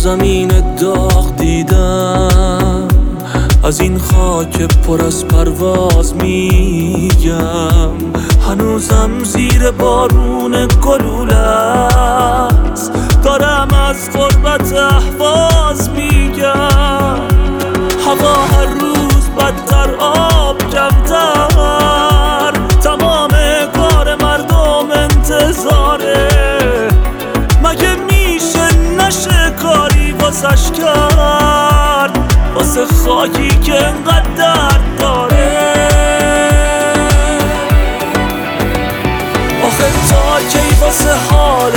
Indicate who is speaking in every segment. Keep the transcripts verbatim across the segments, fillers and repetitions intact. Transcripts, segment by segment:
Speaker 1: زمین داغ دیدم، از این خاک پر از پرواز میگم. هنوزم زیر بارون گلوله است، دارم از غربت اهواز میگم. هوا هر روز بدتر، آب کمتر، تمام کار مردم انتظاره. مگه میشه نشه کاری واسش کرد، واسه خاکی که انقدر درد داره؟ آخه تا کی واسه حال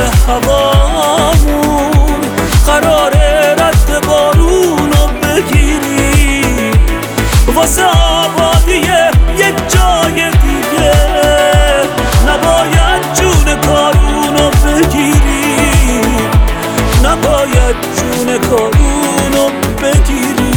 Speaker 1: هوامون قراره رد بارونو بگیری؟ واسه آبادی یه جای دیگه نباید جون کارونو بگیری، نباید جون کارونو بگیری.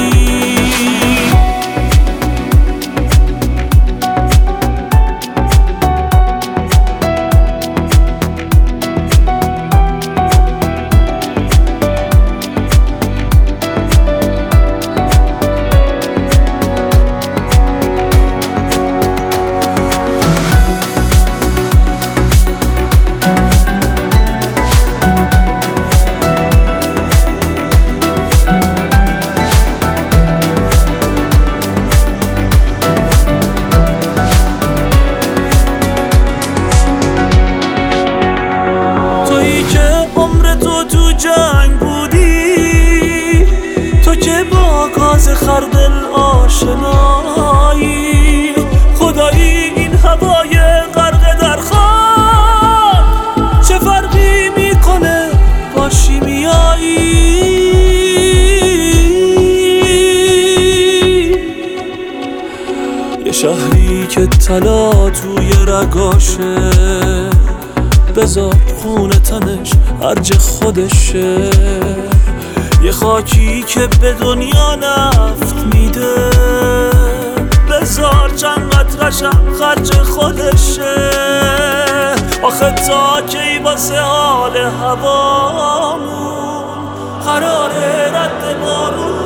Speaker 1: جنگ بودی تو که با گاز خردل آشنایی، خدایی این هوای غرق در خاک چه فرقی میکنه با شیمیایی؟ یه شهری که طلا توی رگاشه، بذار خون تنش هرج خودشه. یه خاکی که به دنیا نفت میده، بذار چند قطرشم خرج خودشه. آخه تا کی واسه حال هوامون قراره رد بارون